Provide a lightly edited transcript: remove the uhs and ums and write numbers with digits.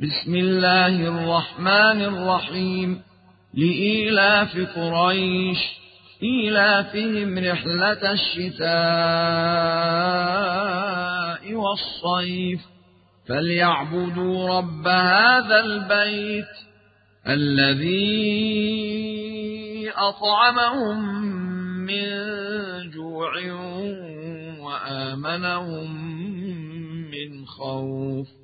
بسم الله الرحمن الرحيم. لإيلاف قريش إيلافهم رحلة الشتاء والصيف فليعبدوا رب هذا البيت الذي أطعمهم من جوع وآمنهم من خوف.